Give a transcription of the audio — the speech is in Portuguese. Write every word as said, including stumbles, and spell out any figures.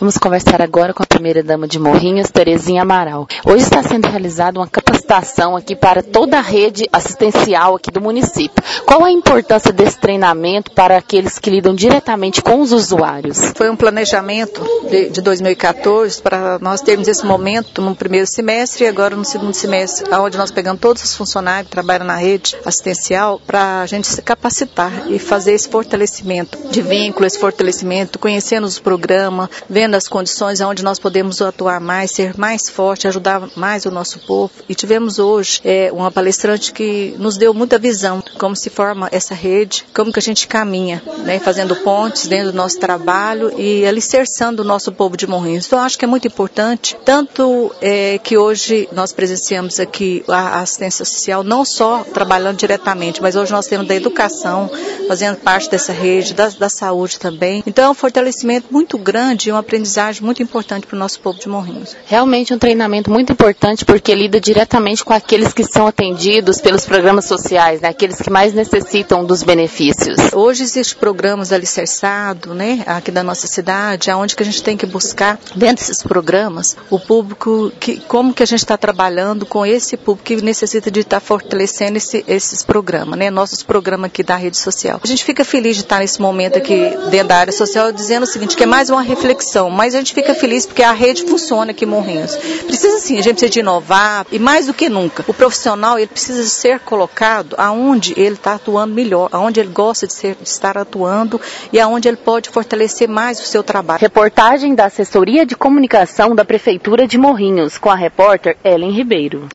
Vamos conversar agora com a primeira-dama de Morrinhos, Terezinha Amaral. Hoje está sendo realizada uma capacitação aqui para toda a rede assistencial aqui do município. Qual a importância desse treinamento para aqueles que lidam diretamente com os usuários? Foi um planejamento de, de dois mil e quatorze para nós termos esse momento no primeiro semestre e agora no segundo semestre, onde nós pegamos todos os funcionários que trabalham na rede assistencial para a gente se capacitar e fazer esse fortalecimento de vínculo, esse fortalecimento, conhecendo os programas, vendo as condições onde nós podemos atuar mais, ser mais forte, ajudar mais o nosso povo. E tivemos hoje é, uma palestrante que nos deu muita visão de como se forma essa rede, como que a gente caminha, né, fazendo pontes dentro do nosso trabalho e alicerçando o nosso povo de Morrinhos. Então, eu acho que é muito importante, tanto é, que hoje nós presenciamos aqui a assistência social, não só trabalhando diretamente, mas hoje nós temos da educação, fazendo parte dessa rede, da, da saúde também. Então, é um fortalecimento muito grande e uma aprendizagem muito importante para o nosso povo de Morrinhos. Realmente um treinamento muito importante porque lida diretamente com aqueles que são atendidos pelos programas sociais, né? Aqueles que mais necessitam dos benefícios. Hoje existem programas alicerçados, né, aqui da nossa cidade, onde que a gente tem que buscar, dentro desses programas, o público, que, como que a gente está trabalhando com esse público que necessita de estar fortalecendo esse, esses programas, né, nossos programas aqui da rede social. A gente fica feliz de estar nesse momento aqui dentro da área social, dizendo o seguinte, que é mais uma reflexão, mas a gente fica feliz porque a rede funciona aqui em Morrinhos. Precisa sim, a gente precisa de inovar, e mais do que nunca, o profissional ele precisa ser colocado aonde ele está atuando melhor, aonde ele gosta de, ser, de estar atuando e aonde ele pode fortalecer mais o seu trabalho. Reportagem da Assessoria de Comunicação da Prefeitura de Morrinhos, com a repórter Ellen Ribeiro.